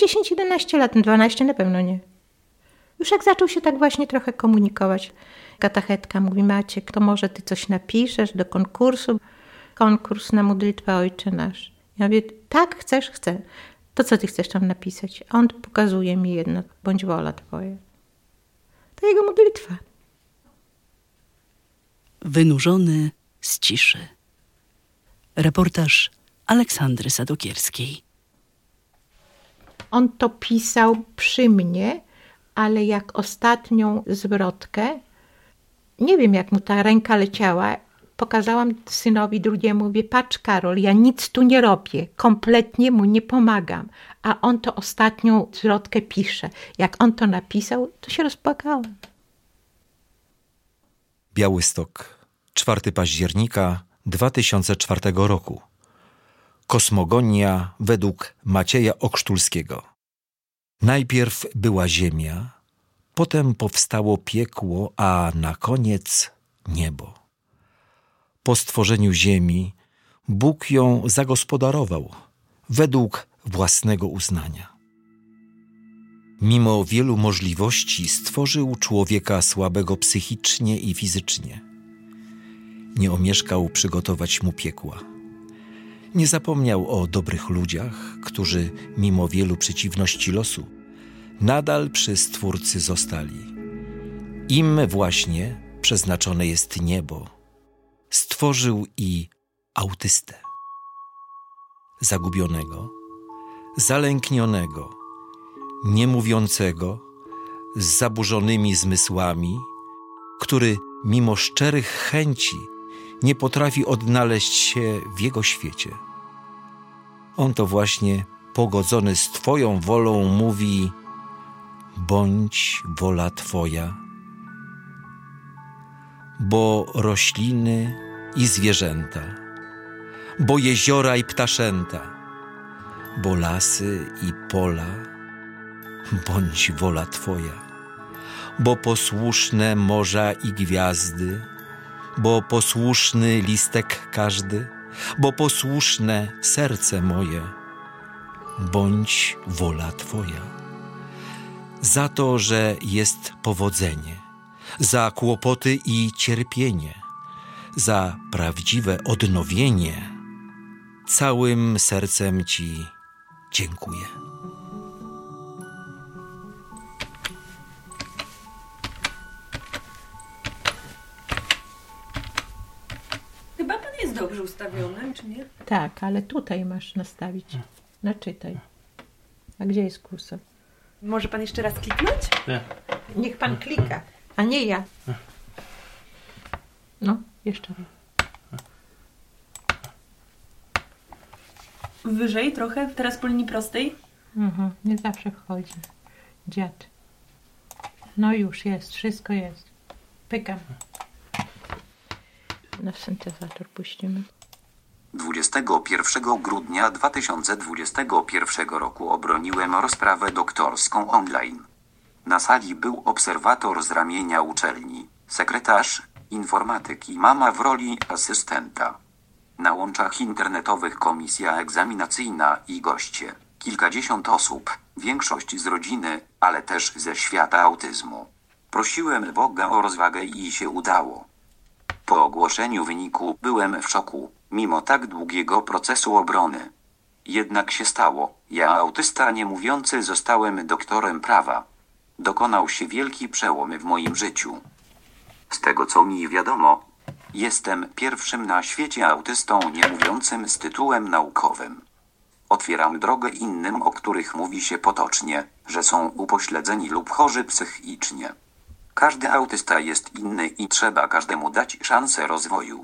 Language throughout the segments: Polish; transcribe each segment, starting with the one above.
10-11 lat, 12 na pewno nie. Już jak zaczął się tak właśnie trochę komunikować. Katechetka mówi: Maciek, to może ty coś napiszesz do konkursu? Konkurs na modlitwę Ojcze Nasz. Ja mówię: tak, chcesz? Chcę. To co ty chcesz tam napisać? A on pokazuje mi jedno: bądź wola twoja. To jego modlitwa. Wynurzony z ciszy. Reportaż Aleksandry Sadokierskiej. On to pisał przy mnie, ale jak ostatnią zwrotkę, nie wiem jak mu ta ręka leciała, pokazałam synowi drugiemu, mówię: patrz Karol, ja nic tu nie robię, kompletnie mu nie pomagam, a on to ostatnią zwrotkę pisze. Jak on to napisał, to się rozpłakałam. Białystok, 4 października 2004 roku. Kosmogonia według Macieja Ochrztulskiego. Najpierw była ziemia, potem powstało piekło, a na koniec niebo. Po stworzeniu ziemi Bóg ją zagospodarował według własnego uznania. Mimo wielu możliwości stworzył człowieka słabego psychicznie i fizycznie. Nie omieszkał przygotować mu piekła. Nie zapomniał o dobrych ludziach, którzy mimo wielu przeciwności losu nadal przy Stwórcy zostali. Im właśnie przeznaczone jest niebo. Stworzył i autystę. Zagubionego, zalęknionego, niemówiącego, z zaburzonymi zmysłami, który mimo szczerych chęci nie potrafi odnaleźć się w jego świecie. On to właśnie pogodzony z Twoją wolą mówi: bądź wola Twoja. Bo rośliny i zwierzęta, bo jeziora i ptaszęta, bo lasy i pola, bądź wola Twoja. Bo posłuszne morza i gwiazdy, bo posłuszny listek każdy, bo posłuszne serce moje, bądź wola Twoja. Za to, że jest powodzenie, za kłopoty i cierpienie, za prawdziwe odnowienie, całym sercem Ci dziękuję. Chyba pan jest dobrze ustawiony, czy nie? Tak, ale tutaj masz nastawić. Naczytaj. A gdzie jest kursor? Może pan jeszcze raz kliknąć? Nie. Niech pan klika, a nie ja. No, jeszcze raz. Wyżej trochę, teraz po linii prostej. Nie zawsze wchodzi. Dziad. No już jest, wszystko jest. Pykam. Na syntezator puścimy. 21 grudnia 2021 roku obroniłem rozprawę doktorską online. Na sali był obserwator z ramienia uczelni, sekretarz, informatyk i mama w roli asystenta. Na łączach internetowych komisja egzaminacyjna i goście. Kilkadziesiąt osób, większość z rodziny, ale też ze świata autyzmu. Prosiłem Boga o rozwagę i się udało. Po ogłoszeniu wyniku byłem w szoku, mimo tak długiego procesu obrony. Jednak się stało. Ja, autysta niemówiący, zostałem doktorem prawa. Dokonał się wielki przełom w moim życiu. Z tego co mi wiadomo, jestem pierwszym na świecie autystą niemówiącym z tytułem naukowym. Otwieram drogę innym, o których mówi się potocznie, że są upośledzeni lub chorzy psychicznie. Każdy autysta jest inny i trzeba każdemu dać szansę rozwoju.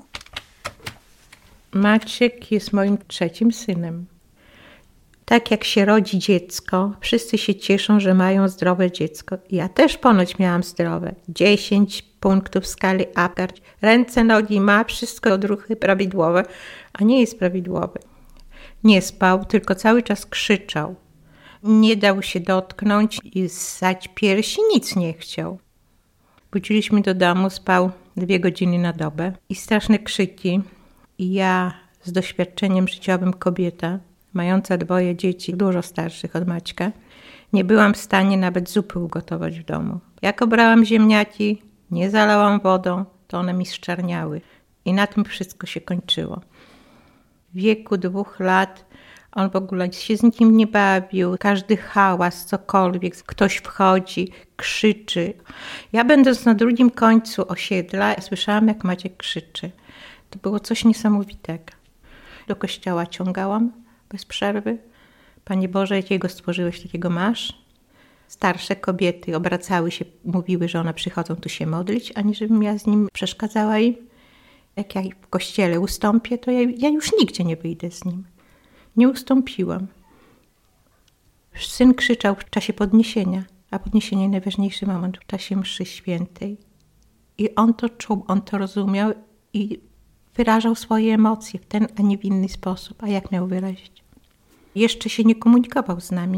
Maciek jest moim trzecim synem. Tak jak się rodzi dziecko, wszyscy się cieszą, że mają zdrowe dziecko. Ja też ponoć miałam zdrowe. 10 punktów w skali Apgar. Ręce, nogi ma, wszystko odruchy prawidłowe, a nie jest prawidłowy. Nie spał, tylko cały czas krzyczał. Nie dał się dotknąć i ssać piersi, nic nie chciał. Wróciliśmy do domu, spał 2 godziny na dobę i straszne krzyki. I ja z doświadczeniem życiowym kobieta mająca 2 dzieci, dużo starszych od Maćka, nie byłam w stanie nawet zupy ugotować w domu. Jak obrałam ziemniaki, nie zalałam wodą, to one mi zczerniały. I na tym wszystko się kończyło. W wieku 2 lat on w ogóle się z nikim nie bawił. Każdy hałas, cokolwiek, ktoś wchodzi, krzyczy. Ja będąc na drugim końcu osiedla, słyszałam, jak Maciek krzyczy. To było coś niesamowitego. Do kościoła ciągałam bez przerwy. Panie Boże, jakiego stworzyłeś, takiego masz? Starsze kobiety obracały się, mówiły, że one przychodzą tu się modlić, ani żebym ja z nim przeszkadzała im. Jak ja w kościele ustąpię, to ja już nigdzie nie wyjdę z nim. Nie ustąpiłam. Syn krzyczał w czasie podniesienia, a podniesienie najważniejszy moment w czasie mszy świętej. I on to czuł, on to rozumiał i wyrażał swoje emocje w ten, a nie w inny sposób. A jak miał wyrazić? Jeszcze się nie komunikował z nami.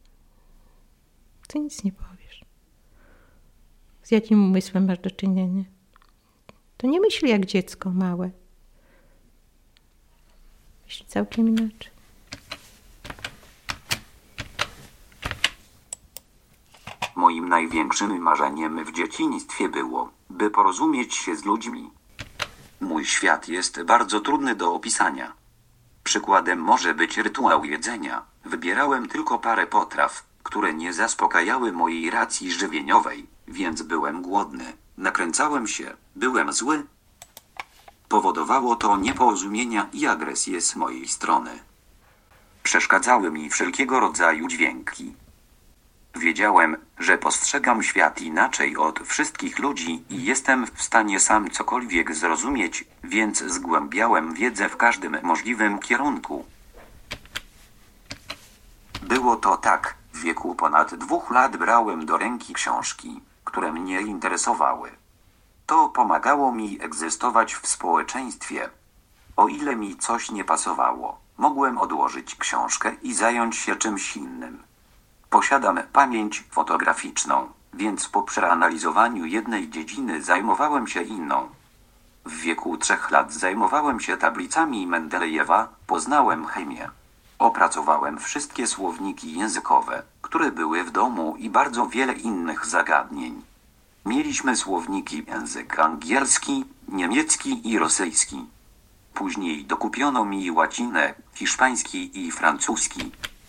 Ty nic nie powiesz. Z jakim umysłem masz do czynienia? To nie myśli jak dziecko małe. Myśli całkiem inaczej. Moim największym marzeniem w dzieciństwie było, by porozumieć się z ludźmi. Mój świat jest bardzo trudny do opisania. Przykładem może być rytuał jedzenia. Wybierałem tylko parę potraw, które nie zaspokajały mojej racji żywieniowej, więc byłem głodny, nakręcałem się, byłem zły. Powodowało to nieporozumienia i agresję z mojej strony. Przeszkadzały mi wszelkiego rodzaju dźwięki. Wiedziałem, że postrzegam świat inaczej od wszystkich ludzi i jestem w stanie sam cokolwiek zrozumieć, więc zgłębiałem wiedzę w każdym możliwym kierunku. Było to tak, w wieku ponad 2 lat brałem do ręki książki, które mnie interesowały. To pomagało mi egzystować w społeczeństwie. O ile mi coś nie pasowało, mogłem odłożyć książkę i zająć się czymś innym. Posiadam pamięć fotograficzną, więc po przeanalizowaniu jednej dziedziny zajmowałem się inną. W wieku 3 lat zajmowałem się tablicami Mendelejewa, poznałem chemię. Opracowałem wszystkie słowniki językowe, które były w domu i bardzo wiele innych zagadnień. Mieliśmy słowniki język angielski, niemiecki i rosyjski. Później dokupiono mi łacinę, hiszpański i francuski.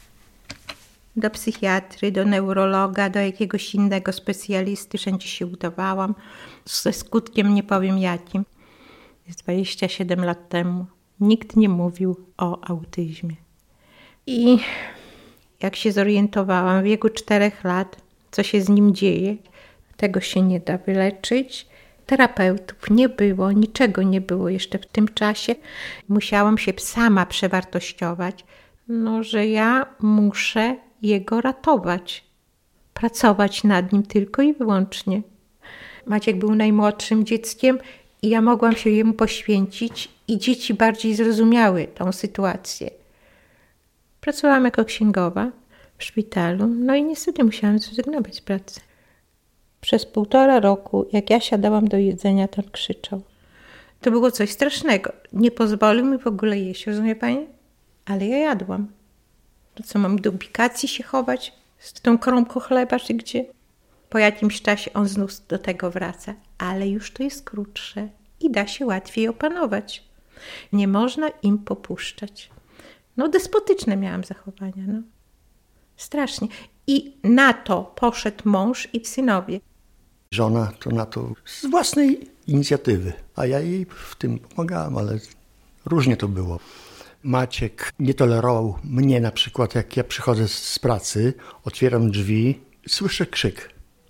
Do psychiatry, do neurologa, do jakiegoś innego specjalisty. Wszędzie się udawałam. Ze skutkiem nie powiem jakim. Jest 27 lat temu. Nikt nie mówił o autyzmie. I jak się zorientowałam w wieku 4 lat, co się z nim dzieje, tego się nie da wyleczyć. Terapeutów nie było, niczego nie było jeszcze w tym czasie. Musiałam się sama przewartościować, że ja muszę jego ratować. Pracować nad nim tylko i wyłącznie. Maciek był najmłodszym dzieckiem i ja mogłam się jemu poświęcić i dzieci bardziej zrozumiały tą sytuację. Pracowałam jako księgowa w szpitalu, i niestety musiałam zrezygnować z pracy. Przez 1,5 roku, jak ja siadałam do jedzenia, to on krzyczał. To było coś strasznego. Nie pozwolił mi w ogóle jeść, rozumie pani? Ale ja jadłam. To co, mam do ubikacji się chować? Z tą kromką chleba, czy gdzie? Po jakimś czasie on znów do tego wraca. Ale już to jest krótsze i da się łatwiej opanować. Nie można im popuszczać. Despotyczne miałam zachowania, Strasznie. I na to poszedł mąż i synowie. Żona to na to z własnej inicjatywy, a ja jej w tym pomagałem, ale różnie to było. Maciek nie tolerował mnie na przykład, jak ja przychodzę z pracy, otwieram drzwi, słyszę krzyk.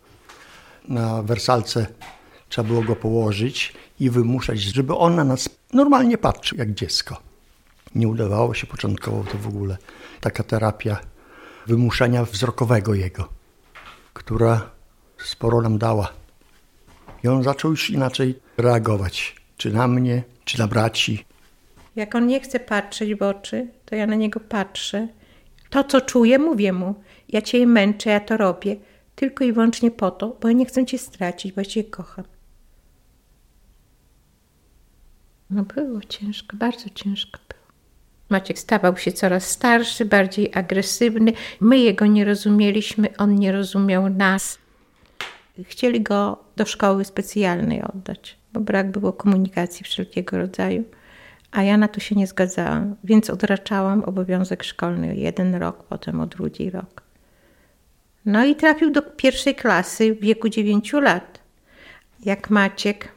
Na wersalce trzeba było go położyć i wymuszać, żeby on na nas normalnie patrzył, jak dziecko. Nie udawało się początkowo to w ogóle. Taka terapia wymuszania wzrokowego jego, która sporo nam dała. I on zaczął już inaczej reagować, czy na mnie, czy na braci. Jak on nie chce patrzeć w oczy, to ja na niego patrzę. To, co czuję, mówię mu. Ja cię męczę, ja to robię. Tylko i wyłącznie po to, bo ja nie chcę cię stracić, bo ja cię kocham. Było ciężko, bardzo ciężko było. Maciek stawał się coraz starszy, bardziej agresywny. My jego nie rozumieliśmy, on nie rozumiał nas. Chcieli go do szkoły specjalnej oddać, bo brak było komunikacji wszelkiego rodzaju. A ja na to się nie zgadzałam, więc odraczałam obowiązek szkolny o 1 rok, potem o 2 rok. No i trafił do 1. klasy w wieku 9 lat. Jak Maciek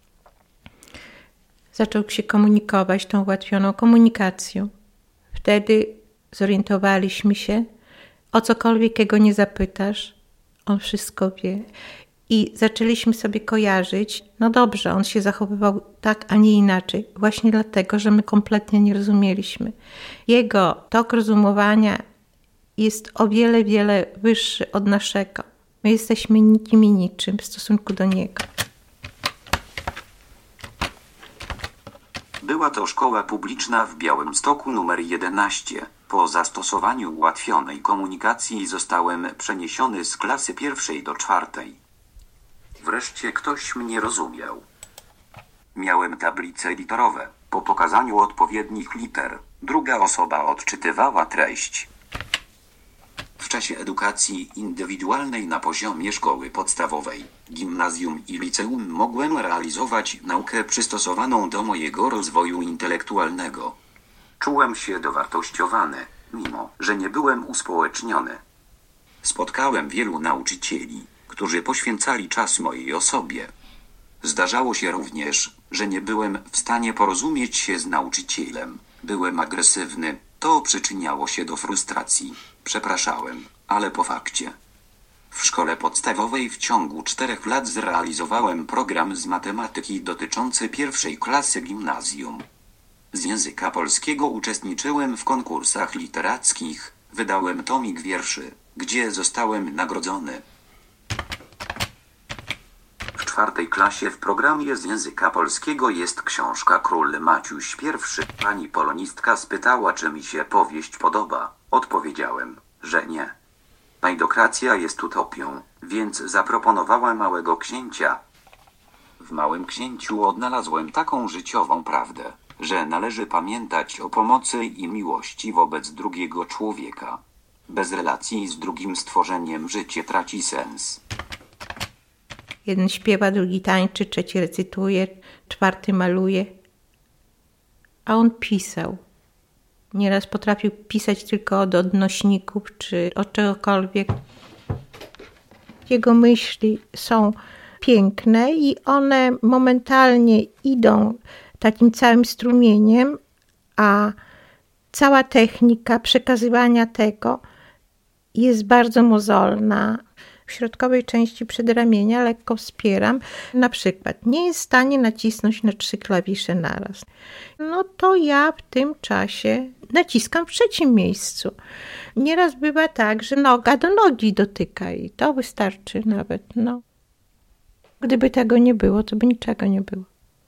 zaczął się komunikować tą ułatwioną komunikacją. Wtedy zorientowaliśmy się, o cokolwiek jego nie zapytasz, on wszystko wie. I zaczęliśmy sobie kojarzyć, no dobrze, on się zachowywał tak, a nie inaczej. Właśnie dlatego, że my kompletnie nie rozumieliśmy. Jego tok rozumowania jest o wiele, wiele wyższy od naszego. My jesteśmy nikim i niczym w stosunku do niego. Była to szkoła publiczna w Białymstoku nr 11. Po zastosowaniu ułatwionej komunikacji zostałem przeniesiony z klasy 1. do 4. Wreszcie ktoś mnie rozumiał. Miałem tablice literowe. Po pokazaniu odpowiednich liter, druga osoba odczytywała treść. W czasie edukacji indywidualnej na poziomie szkoły podstawowej, gimnazjum i liceum mogłem realizować naukę przystosowaną do mojego rozwoju intelektualnego. Czułem się dowartościowany, mimo że nie byłem uspołeczniony. Spotkałem wielu nauczycieli, którzy poświęcali czas mojej osobie. Zdarzało się również, że nie byłem w stanie porozumieć się z nauczycielem. Byłem agresywny, to przyczyniało się do frustracji. Przepraszałem, ale po fakcie. W szkole podstawowej w ciągu 4 lat zrealizowałem program z matematyki dotyczący 1. klasy gimnazjum. Z języka polskiego uczestniczyłem w konkursach literackich, wydałem tomik wierszy, gdzie zostałem nagrodzony. W 4. klasie w programie z języka polskiego jest książka Król Maciuś I. Pani polonistka spytała, czy mi się powieść podoba. Odpowiedziałem, że nie. Mejdokracja jest utopią, więc zaproponowała Małego Księcia. W Małym Księciu odnalazłem taką życiową prawdę, że należy pamiętać o pomocy i miłości wobec drugiego człowieka. Bez relacji z drugim stworzeniem życie traci sens. Jeden śpiewa, drugi tańczy, 3 recytuje, 4 maluje. A on pisał. Nieraz potrafił pisać tylko od odnośników czy od czegokolwiek. Jego myśli są piękne i one momentalnie idą takim całym strumieniem, a cała technika przekazywania tego jest bardzo mozolna. W środkowej części przedramienia lekko wspieram. Na przykład nie jest w stanie nacisnąć na 3 klawisze naraz. No to ja w tym czasie naciskam w 3. miejscu. Nieraz bywa tak, że noga do nogi dotyka i to wystarczy nawet. No. Gdyby tego nie było, to by niczego nie było.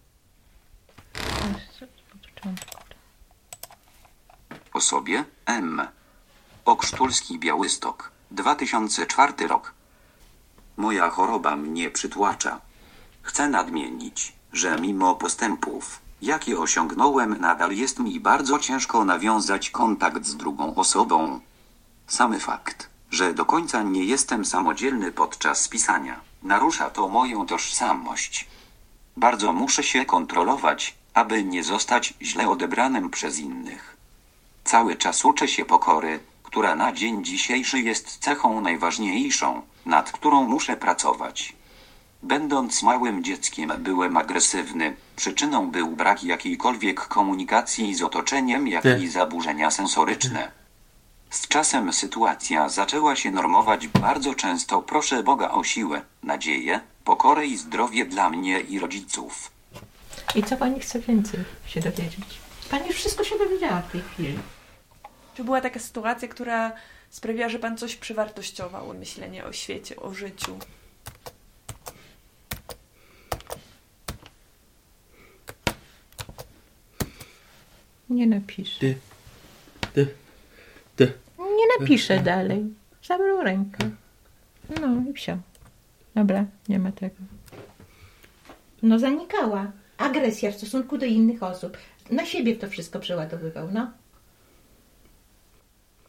Osobie M. Okrztulski, Białystok, 2004 rok. Moja choroba mnie przytłacza. Chcę nadmienić, że mimo postępów, jakie osiągnąłem, nadal jest mi bardzo ciężko nawiązać kontakt z drugą osobą. Sam fakt, że do końca nie jestem samodzielny podczas pisania, narusza to moją tożsamość. Bardzo muszę się kontrolować, aby nie zostać źle odebranym przez innych. Cały czas uczę się pokory, która na dzień dzisiejszy jest cechą najważniejszą, nad którą muszę pracować. Będąc małym dzieckiem byłem agresywny, przyczyną był brak jakiejkolwiek komunikacji z otoczeniem, jak i zaburzenia sensoryczne. Z czasem sytuacja zaczęła się normować. Bardzo często proszę Boga o siłę, nadzieję, pokorę i zdrowie dla mnie i rodziców. I co pani chce więcej się dowiedzieć? Pani już wszystko się dowiedziała w tej chwili. Czy była taka sytuacja, która sprawiła, że pan coś przewartościował, myślenie o świecie, o życiu? Nie napiszę. Nie napiszę dalej. Zabrał rękę. No i wsiał. Dobra, nie ma tego. No zanikała agresja w stosunku do innych osób. Na siebie to wszystko przeładowywał, no.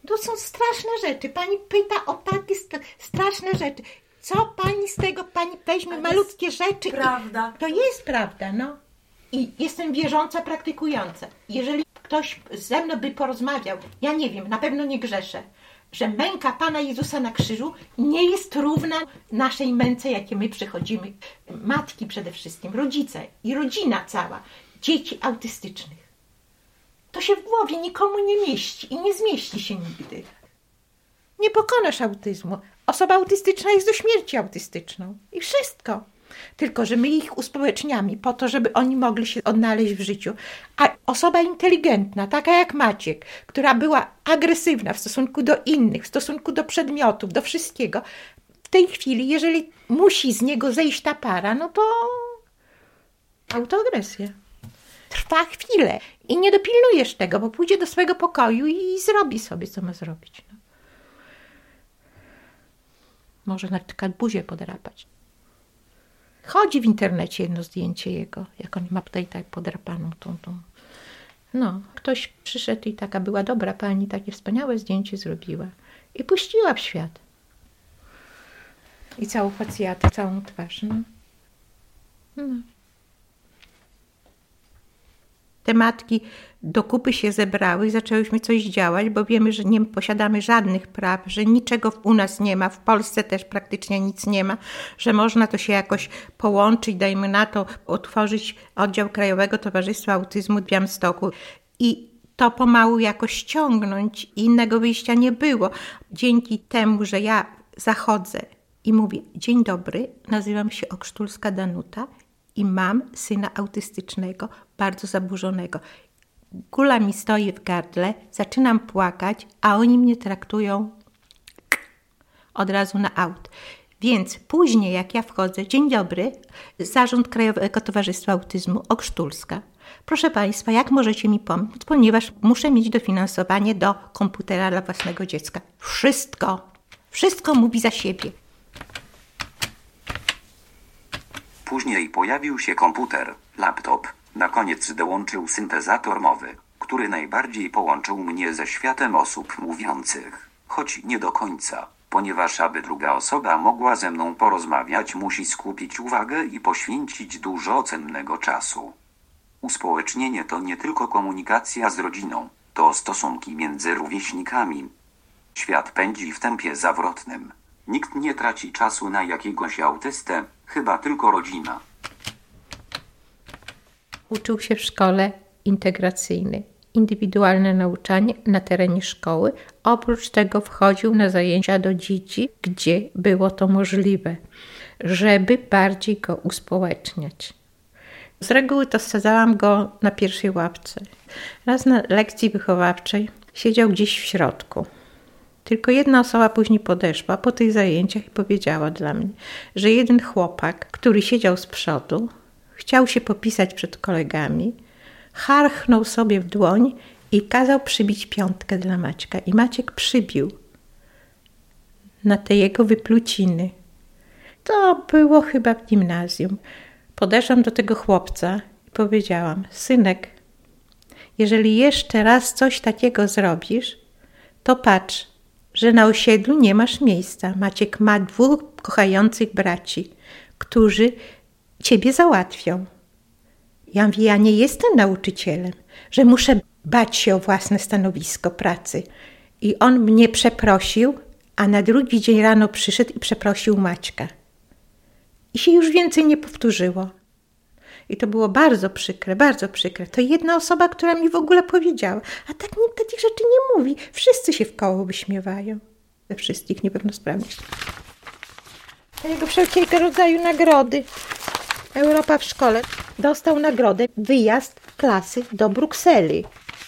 To są straszne rzeczy. Pani pyta o takie straszne rzeczy. Co pani z tego, pani weźmie malutkie rzeczy? Prawda. To jest prawda, no. I jestem wierząca, praktykująca. Jeżeli ktoś ze mną by porozmawiał, ja nie wiem, na pewno nie grzeszę, że męka Pana Jezusa na krzyżu nie jest równa naszej męce, jakie my przychodzimy. Matki przede wszystkim, rodzice i rodzina cała, dzieci autystycznych. To się w głowie nikomu nie mieści i nie zmieści się nigdy. Nie pokonasz autyzmu. Osoba autystyczna jest do śmierci autystyczną. I wszystko. Tylko że my ich uspołeczniamy po to, żeby oni mogli się odnaleźć w życiu. A osoba inteligentna, taka jak Maciek, która była agresywna w stosunku do innych, w stosunku do przedmiotów, do wszystkiego, w tej chwili, jeżeli musi z niego zejść ta para, no to autoagresja. Trwa chwilę i nie dopilnujesz tego, bo pójdzie do swojego pokoju i zrobi sobie, co ma zrobić. No. Może na przykład buzię podrapać. Chodzi w internecie jedno zdjęcie jego, jak on ma tutaj tak podrapaną tą. No, ktoś przyszedł i taka była dobra pani, takie wspaniałe zdjęcie zrobiła. I puściła w świat. I całą facjatę, całą twarz, no. Te matki do kupy się zebrały i zaczęłyśmy coś działać, bo wiemy, że nie posiadamy żadnych praw, że niczego u nas nie ma, w Polsce też praktycznie nic nie ma, że można to się jakoś połączyć, dajmy na to, otworzyć oddział Krajowego Towarzystwa Autyzmu w Białymstoku i to pomału jakoś ściągnąć. Innego wyjścia nie było. Dzięki temu, że ja zachodzę i mówię: dzień dobry, nazywam się Okrztulska Danuta i mam syna autystycznego, bardzo zaburzonego. Kula mi stoi w gardle, zaczynam płakać, a oni mnie traktują od razu na aut. Więc później, jak ja wchodzę, dzień dobry, Zarząd Krajowego Towarzystwa Autyzmu, Okrztulska. Proszę Państwa, jak możecie mi pomóc? Ponieważ muszę mieć dofinansowanie do komputera dla własnego dziecka. Wszystko mówi za siebie. Później pojawił się komputer, laptop, na koniec dołączył syntezator mowy, który najbardziej połączył mnie ze światem osób mówiących. Choć nie do końca, ponieważ aby druga osoba mogła ze mną porozmawiać, musi skupić uwagę i poświęcić dużo cennego czasu. Uspołecznienie to nie tylko komunikacja z rodziną, to stosunki między rówieśnikami. Świat pędzi w tempie zawrotnym. Nikt nie traci czasu na jakiegoś autystę, chyba tylko rodzina. Uczył się w szkole integracyjnej, indywidualne nauczanie na terenie szkoły. Oprócz tego wchodził na zajęcia do dzieci, gdzie było to możliwe, żeby bardziej go uspołeczniać. Z reguły to sadzałam go na pierwszej ławce. Raz na lekcji wychowawczej siedział gdzieś w środku. Tylko jedna osoba później podeszła po tych zajęciach i powiedziała dla mnie, że jeden chłopak, który siedział z przodu, chciał się popisać przed kolegami, harchnął sobie w dłoń i kazał przybić 5 dla Maćka. I Maciek przybił na te jego wypluciny. To było chyba w gimnazjum. Podeszłam do tego chłopca i powiedziałam: synek, jeżeli jeszcze raz coś takiego zrobisz, to patrz, że na osiedlu nie masz miejsca. Maciek ma 2 kochających braci, którzy ciebie załatwią. Ja mówię: ja nie jestem nauczycielem, że muszę bać się o własne stanowisko pracy. I on mnie przeprosił, a na drugi dzień rano przyszedł i przeprosił Maćka. I się już więcej nie powtórzyło. I to było bardzo przykre, bardzo przykre. To jedna osoba, która mi w ogóle powiedziała. A tak nikt takich rzeczy nie mówi. Wszyscy się w koło wyśmiewają. Ze wszystkich niepełnosprawnych. A jego wszelkiego rodzaju nagrody. Europa w szkole. Dostał nagrodę wyjazd klasy do Brukseli.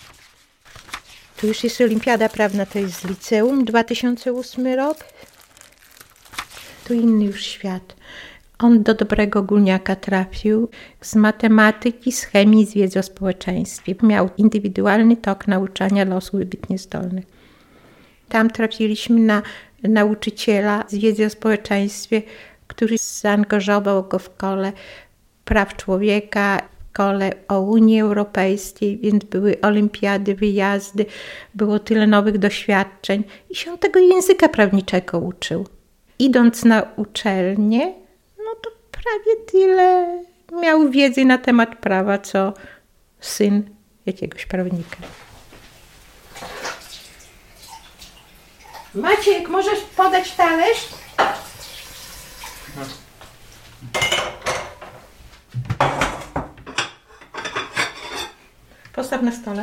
Tu już jest olimpiada prawna, to jest z liceum, 2008 rok. Tu inny już świat. On do dobrego ogólniaka trafił z matematyki, z chemii, z wiedzy o społeczeństwie. Miał indywidualny tok nauczania dla osób wybitnie zdolnych. Tam trafiliśmy na nauczyciela z wiedzy o społeczeństwie, który zaangażował go w kole praw człowieka, szkole o Unii Europejskiej, więc były olimpiady, wyjazdy, było tyle nowych doświadczeń i się on tego języka prawniczego uczył. Idąc na uczelnię, no to prawie tyle miał wiedzy na temat prawa, co syn jakiegoś prawnika. Maciek, możesz podać talerz? Postaw na stole.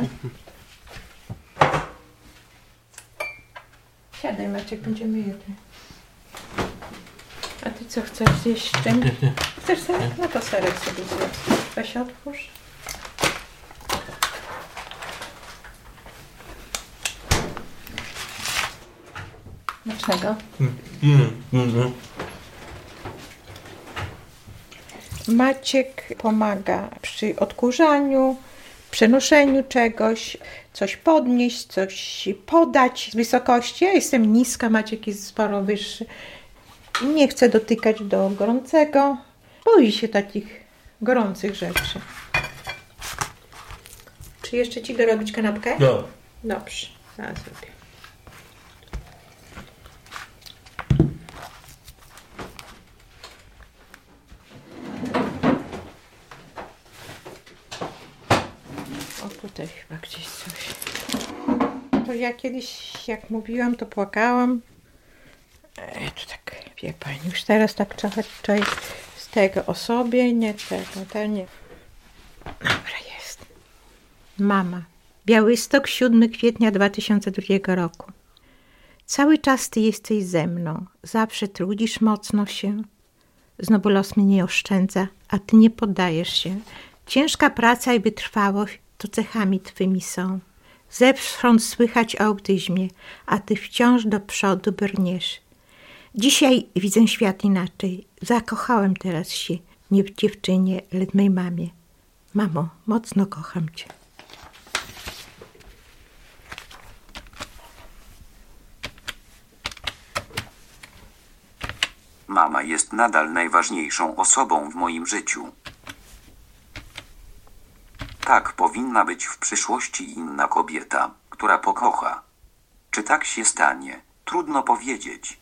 Siadaj, Maciek, będziemy jedli. A ty co chcesz zjeść z czym? Chcesz serek? No to serek sobie zjedz. Weź otwórz. Smacznego. Maciek pomaga przy odkurzaniu, przenoszeniu czegoś, coś podnieść, coś podać z wysokości. Ja jestem niska, Maciek jest sporo wyższy. Nie chce dotykać do gorącego. Boi się takich gorących rzeczy. Czy jeszcze ci dorobić kanapkę? No. Dobrze, zaraz zrobię. O, tutaj chyba gdzieś coś. To ja kiedyś, jak mówiłam, to płakałam. To tak, wie pani, już teraz tak trochę tutaj z tego o sobie, nie tego, nie. Dobra, jest. Mama. Białystok, 7 kwietnia 2002 roku. Cały czas ty jesteś ze mną. Zawsze trudzisz mocno się. Znowu los mnie nie oszczędza, a ty nie poddajesz się. Ciężka praca i wytrwałość to cechami twymi są. Zewsząd słychać o autyzmie, a ty wciąż do przodu brniesz. Dzisiaj widzę świat inaczej. Zakochałem teraz się nie w dziewczynie, lecz mej mamie. Mamo, mocno kocham cię. Mama jest nadal najważniejszą osobą w moim życiu. Tak powinna być w przyszłości inna kobieta, która pokocha. Czy tak się stanie? Trudno powiedzieć.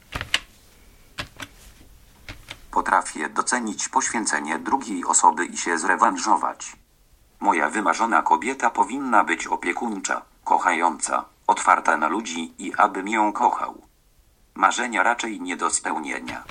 Potrafię docenić poświęcenie drugiej osoby i się zrewanżować. Moja wymarzona kobieta powinna być opiekuńcza, kochająca, otwarta na ludzi i abym ją kochał. Marzenia raczej nie do spełnienia.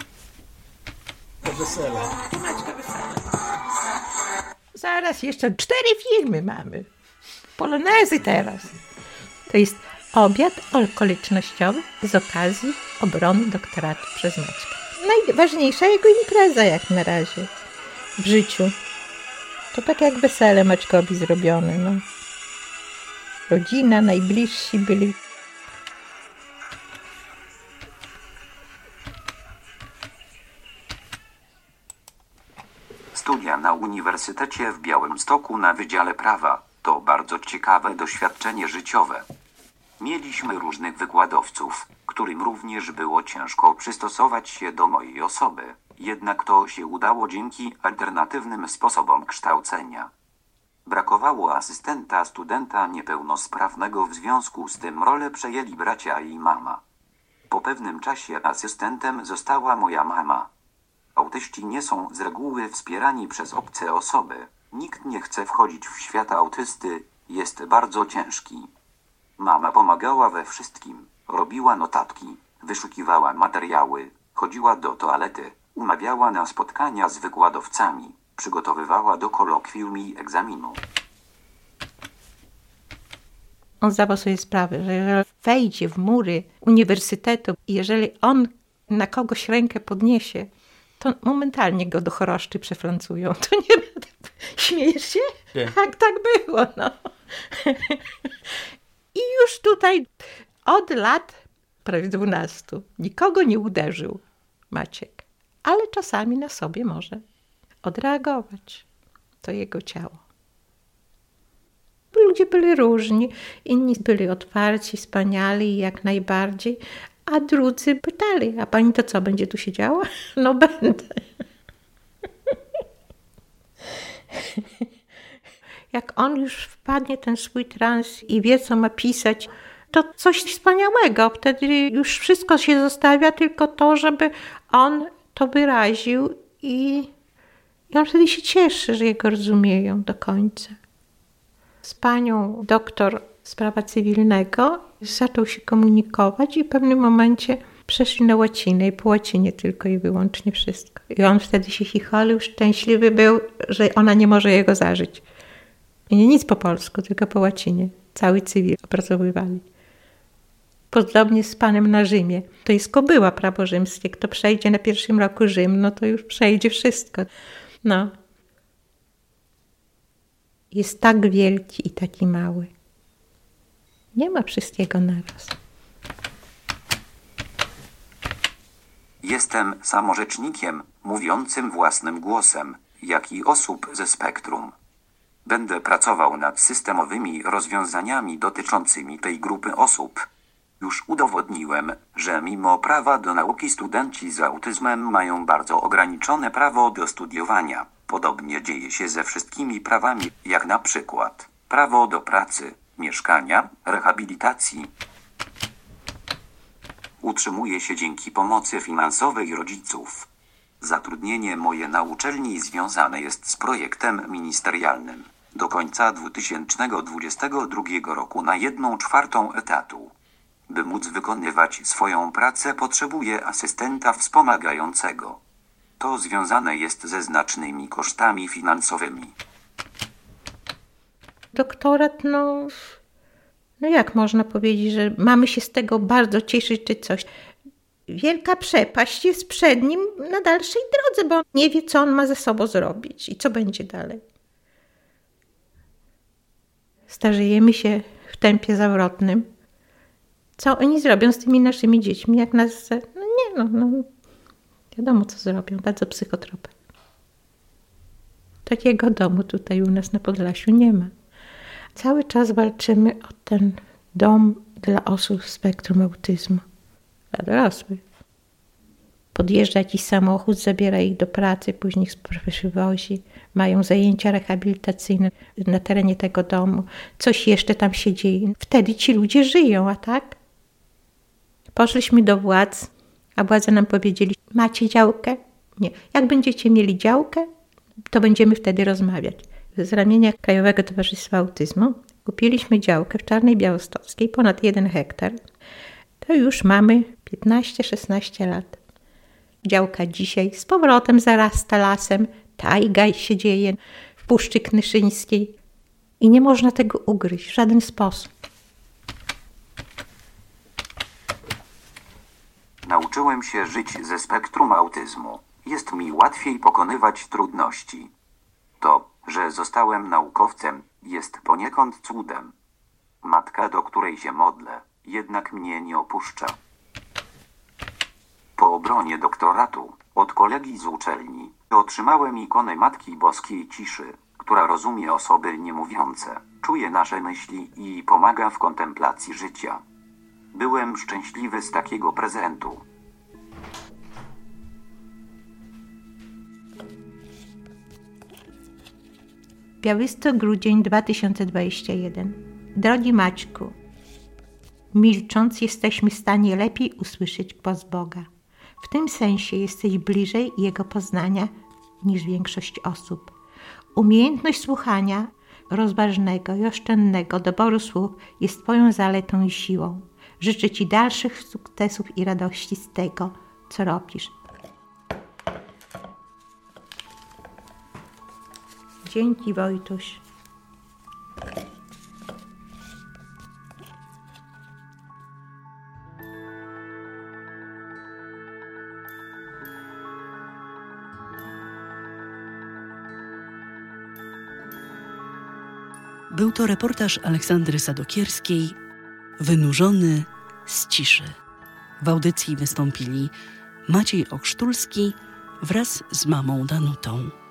Zaraz jeszcze 4 filmy mamy. Polonezy teraz. To jest obiad okolicznościowy z okazji obrony doktoratu przez Maćka. Najważniejsza jego impreza jak na razie w życiu. To tak jak wesele Maćkowi zrobione. No. Rodzina, najbliżsi byli. Studia na Uniwersytecie w Białymstoku na Wydziale Prawa to bardzo ciekawe doświadczenie życiowe. Mieliśmy różnych wykładowców, którym również było ciężko przystosować się do mojej osoby, jednak to się udało dzięki alternatywnym sposobom kształcenia. Brakowało asystenta studenta niepełnosprawnego, w związku z tym rolę przejęli bracia i mama. Po pewnym czasie asystentem została moja mama. Autyści nie są z reguły wspierani przez obce osoby. Nikt nie chce wchodzić w świat autysty, jest bardzo ciężki. Mama pomagała we wszystkim, robiła notatki, wyszukiwała materiały, chodziła do toalety, umawiała na spotkania z wykładowcami, przygotowywała do kolokwium i egzaminu. On zdawał sobie sprawę, że jeżeli wejdzie w mury uniwersytetu i jeżeli on na kogoś rękę podniesie, to momentalnie go do choroszczy przeflancują. To nie... Śmiejesz się? Nie. Tak było, no. I już tutaj od lat prawie 12 nikogo nie uderzył Maciek, ale czasami na sobie może odreagować. To jego ciało. Ludzie byli różni, inni byli otwarci, wspaniali jak najbardziej, a drudzy pytali, a pani to co, będzie tu siedziała? No będę. Jak on już wpadnie ten swój trans i wie, co ma pisać, to coś wspaniałego. Wtedy już wszystko się zostawia, tylko to, żeby on to wyraził i on wtedy się cieszy, że jego rozumieją do końca. Z panią doktor z prawa cywilnego zaczął się komunikować i w pewnym momencie przeszli na łacinę i po łacinie tylko i wyłącznie wszystko. I on wtedy się chicholił, szczęśliwy był, że ona nie może jego zażyć. I nie nic po polsku, tylko po łacinie. Cały cywil opracowywali. Podobnie z panem na Rzymie. To jest kobyła prawo rzymskie. Kto przejdzie na pierwszym roku Rzym, no to już przejdzie wszystko. No. Jest tak wielki i taki mały. Nie ma wszystkiego naraz. Jestem samorzecznikiem, mówiącym własnym głosem, jak i osób ze spektrum. Będę pracował nad systemowymi rozwiązaniami dotyczącymi tej grupy osób. Już udowodniłem, że mimo prawa do nauki studenci z autyzmem mają bardzo ograniczone prawo do studiowania. Podobnie dzieje się ze wszystkimi prawami, jak na przykład prawo do pracy, mieszkania, rehabilitacji. Utrzymuję się dzięki pomocy finansowej rodziców. Zatrudnienie moje na uczelni związane jest z projektem ministerialnym. Do końca 2022 roku na 1/4 etatu. By móc wykonywać swoją pracę, potrzebuję asystenta wspomagającego. To związane jest ze znacznymi kosztami finansowymi. Doktorat, no jak można powiedzieć, że mamy się z tego bardzo cieszyć czy coś. Wielka przepaść jest przed nim na dalszej drodze, bo on nie wie, co on ma ze sobą zrobić i co będzie dalej. Starzejemy się w tempie zawrotnym. Co oni zrobią z tymi naszymi dziećmi, jak nas... wiadomo, co zrobią, dadzą psychotropy. Takiego domu tutaj u nas na Podlasiu nie ma. Cały czas walczymy o ten dom dla osób w spektrum autyzmu, dla dorosłych. Podjeżdża jakiś samochód, zabiera ich do pracy, później ich przywozi. Mają zajęcia rehabilitacyjne na terenie tego domu. Coś jeszcze tam się dzieje. Wtedy ci ludzie żyją, a tak? Poszliśmy do władz, a władze nam powiedzieli, macie działkę? Nie. Jak będziecie mieli działkę, to będziemy wtedy rozmawiać. Z ramienia Krajowego Towarzystwa Autyzmu kupiliśmy działkę w Czarnej Białostockiej, ponad 1 hektar. To już mamy 15-16 lat. Działka dzisiaj z powrotem zarasta lasem, tajga się dzieje w Puszczy Knyszyńskiej i nie można tego ugryźć w żaden sposób. Nauczyłem się żyć ze spektrum autyzmu. Jest mi łatwiej pokonywać trudności. To, że zostałem naukowcem, jest poniekąd cudem. Matka, do której się modlę, jednak mnie nie opuszcza. Po obronie doktoratu od kolegi z uczelni otrzymałem ikonę Matki Boskiej Ciszy, która rozumie osoby niemówiące, czuje nasze myśli i pomaga w kontemplacji życia. Byłem szczęśliwy z takiego prezentu. Białystok, grudzień 2021. Drogi Maćku, milcząc jesteśmy w stanie lepiej usłyszeć głos Boga. W tym sensie jesteś bliżej Jego poznania niż większość osób. Umiejętność słuchania rozważnego i oszczędnego doboru słów jest Twoją zaletą i siłą. Życzę Ci dalszych sukcesów i radości z tego, co robisz. Dzięki, Wojtuś. Był to reportaż Aleksandry Sadokierskiej Wynurzony z ciszy. W audycji wystąpili Maciej Ochrztulski wraz z mamą Danutą.